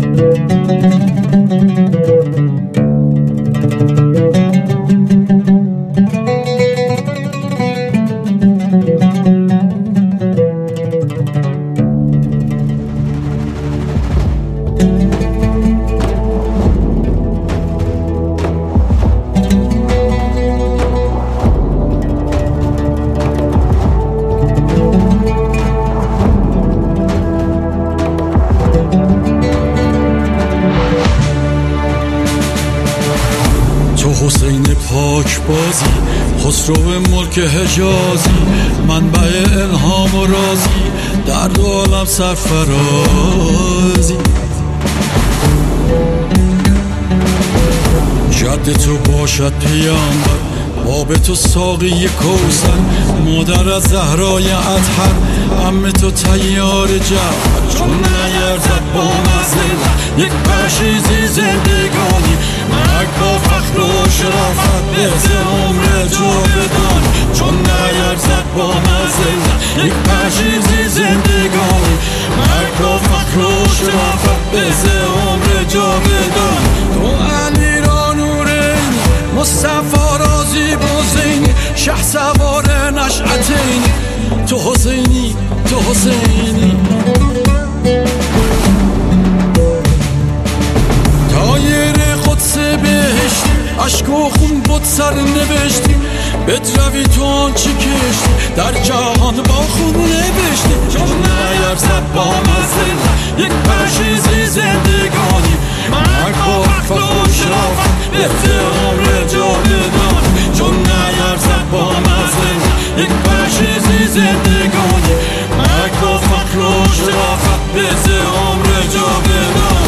حسین پاک بازی، خسرو ملک حجازی، منبع الهام و رازی، در دو عالم سرفرازی. جد تو باشد پیامبر، باب تو ساقی کوثر، مادر از زهرای اطهر، عم تو طیار جعفر. چون نیرزد با مزه یک پشیزی زندگانی، مرگ با فخر و شرافت بهز عمر جاودان. چون نیرزد با مزه یک پشیزی زندگانی، مرگ با فخر و شرافت بهز عمر جاودان. تو علی را نورین، مصطفی رازی بازینی، شه سوار نشأتینی، تو حسینی تو حسینی. تایر قدس بهشتی، عشق و خون بود سر نوشتی، بدروی تو آنچه کشتی، در جهان با خون نوشتی. چون نیرزد با مزه یک پشیزی زندگانی، مرگ با فخر و شرافت بهز عمر جاودان. چون نیرزد با مزه یک پشیزی زندگانی، مرگ با فخر و شرافت بهز عمر جاودان.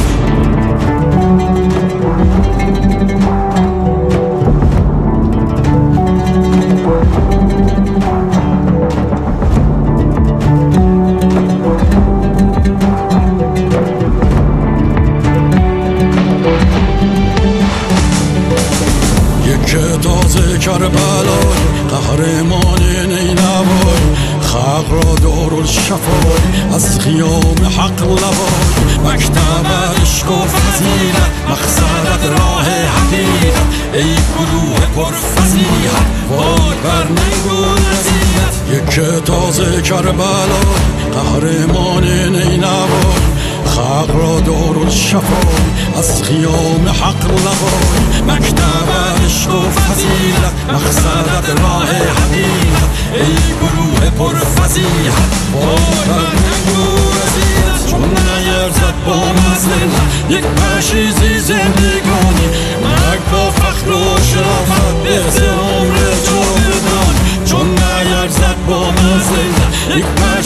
تازه کربلای قهرمان نینوای، خلق را دارالشفای از خیام حق لوای. مکتب عشق و فضیلت، مقصد راه حقیقت، ای گروه پرفضیحت، وای بر ننگ و نزیحت. یک تازه کربلای قهرمان نینوای، خلق را دارالشفای از خیام حق لوای. مکتب عشق و فضیلت، مقصد راه حقیقت، ای گروه پرفضیحت، وای بر ننگ و نزیحت. چون نیرزد با مزه یک پشیزی زندگانی، مرگ با فخر و شرافت بهز عمر جاودان. چون نیرزد با مزه یک